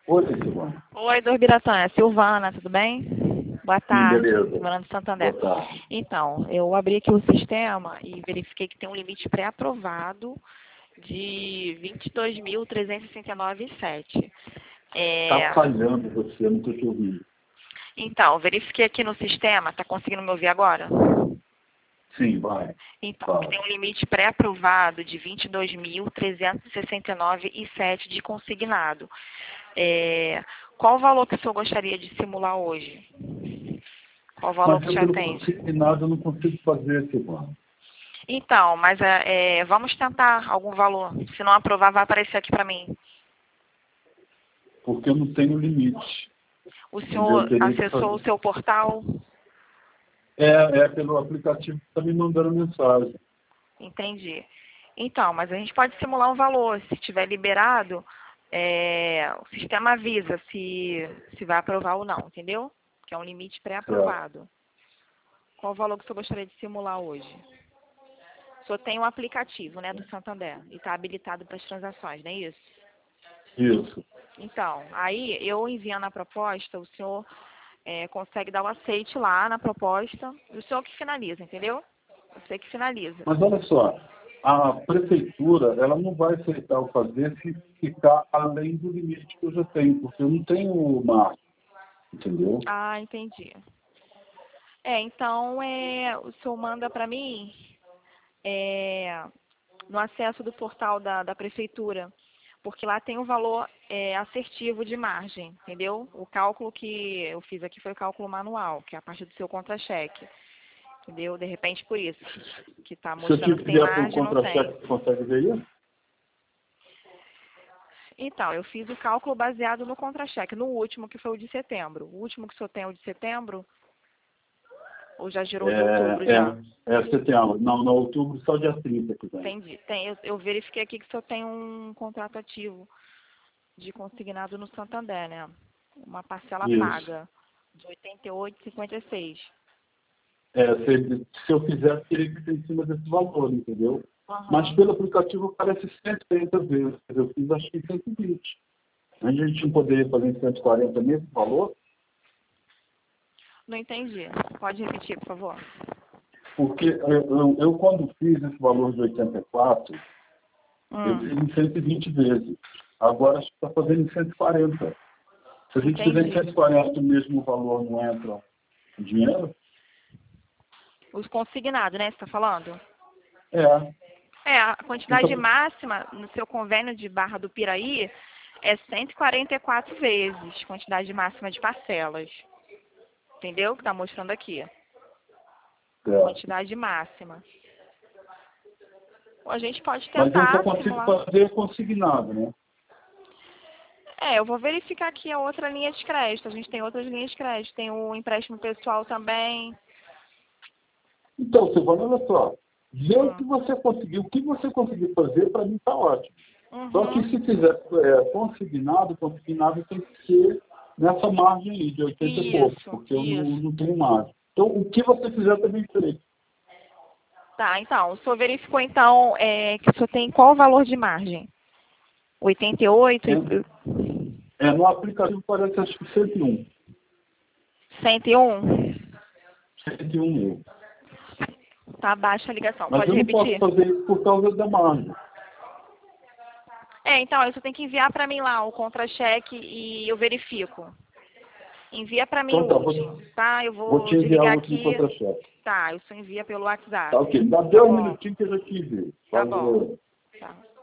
Oi, Silvana. Oi, Dor Biratã, é Silvana, tudo bem? Boa Sim, tarde, beleza. Silvana do Santander. Boa tarde. Então, eu abri aqui o sistema e verifiquei que tem um limite pré-aprovado de 22.369,7. Tá falhando você, não tô te ouvindo. Então, verifiquei aqui no sistema, tá conseguindo me ouvir agora? Sim, vai. Então, que Vai. tem um limite pré-aprovado de 22.369,7 de consignado. Qual o valor que o senhor gostaria de simular hoje? Qual o valor Mas que o eu senhor pelo atende? consignado eu não consigo fazer, Silvana. Então, mas vamos tentar algum valor. Se não aprovar, vai aparecer aqui para mim. Porque eu não tenho limite. O Entendeu? Eu senhor teria que acessou o fazer. seu portal? É pelo aplicativo que está me mandando mensagem. Entendi. Então, mas a gente pode simular um valor. Se estiver liberado, o sistema avisa se vai aprovar ou não, entendeu? Que é um limite Certo. pré-aprovado. Qual o valor que o senhor gostaria de simular hoje? O senhor tem um aplicativo, né, do Santander, e está habilitado para as transações, não é isso? Isso. Então, aí eu enviando a proposta, o senhor consegue dar o aceite lá na proposta, e o senhor que finaliza, entendeu? Você que finaliza. Mas olha só, a prefeitura ela não vai aceitar eu fazer se ficar além do limite que eu já tenho, porque eu não tenho margem, entendeu? Ah, entendi. Então, o senhor manda para mim no acesso do portal da prefeitura, porque lá tem um valor assertivo de margem, entendeu? O cálculo que eu fiz aqui foi o cálculo manual, que é a partir do seu contra-cheque, entendeu? De repente por isso, que está Se eu te mostrando que tem enviar por margem, não tem. contra-cheque, você consegue ver isso? Então, eu fiz o cálculo baseado no contra-cheque, no último, que foi o de setembro. O último que o senhor tem é o de setembro? Ou já girou de outubro já? Setembro. Não, no outubro só dia 30 que vem. Entendi. Eu verifiquei aqui que o senhor tem um contrato ativo de consignado no Santander, né? Uma parcela Isso. paga de 88,56. Se eu fizesse, teria que ser em cima desse valor, entendeu? Mas Aham. pelo aplicativo aparece 130 vezes. Eu fiz acho que 120. A gente não poderia fazer em 140 mesmo valor? Não entendi. Pode repetir, por favor? Porque eu quando fiz esse valor de 84, eu fiz Hum, em 120 vezes. Agora acho que está fazendo em 140. Se a gente fizer em entendi. 140 o mesmo valor, não entra o dinheiro? Os consignados, né? Você está falando? É. A quantidade Então, máxima no seu convênio de Barra do Piraí é 144 vezes, quantidade máxima de parcelas. Entendeu? Que está mostrando aqui. é. Quantidade máxima. A gente pode Mas eu só tentar consigo simular. fazer consignado, né? Eu vou verificar aqui a outra linha de crédito. A gente tem outras linhas de crédito. Tem o empréstimo pessoal também. Então, Silvana, olha só. Vê o que Hum. você conseguiu. O que você conseguiu fazer, para mim, está ótimo. Só que Uhum. se fizer consignado tem que ser nessa margem aí, de 80 e pouco, Isso, porque eu isso. não tenho margem. Então, o que você fizer também feito. Tá, então, o senhor verificou então que o senhor tem qual o valor de margem? 88 e No aplicativo parece acho que 101. 101? 101 mil. Tá baixa a ligação. Mas Pode eu não posso repetir? fazer isso por causa da margem. Então, isso tem que enviar para mim lá o contra-cheque e eu verifico. Envia para mim Então o tá, último, tá? Eu vou vou te enviar o desligar último aqui. contra-cheque. Tá, isso envia pelo Tá WhatsApp. ok. Dá Tá 10 bom, minutinhos que eu já te envio. tá bom. Falou. Tá.